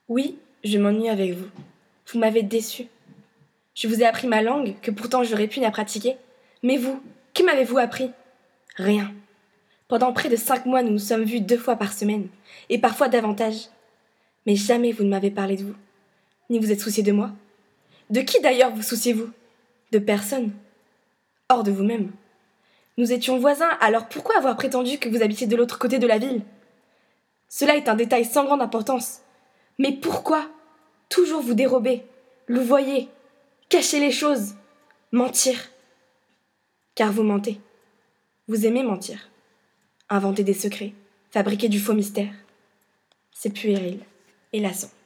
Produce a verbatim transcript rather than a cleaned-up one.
Oui, je m'ennuie avec vous. Vous m'avez déçue. Je vous ai appris ma langue, que pourtant j'aurais pu la pratiquer. Mais vous, que m'avez-vous appris? Rien. Pendant près de cinq mois, nous nous sommes vus deux fois par semaine, et parfois davantage. Mais jamais vous ne m'avez parlé de vous, ni vous êtes soucié de moi. De qui d'ailleurs vous souciez-vous? De personne. Hors de vous-même. Nous étions voisins, alors pourquoi avoir prétendu que vous habitiez de l'autre côté de la ville? Cela est un détail sans grande importance. Mais pourquoi toujours vous dérober, louvoyer, cacher les choses, mentir? Car vous mentez. Vous aimez mentir. Inventer des secrets, fabriquer du faux mystère. C'est puéril et lassant.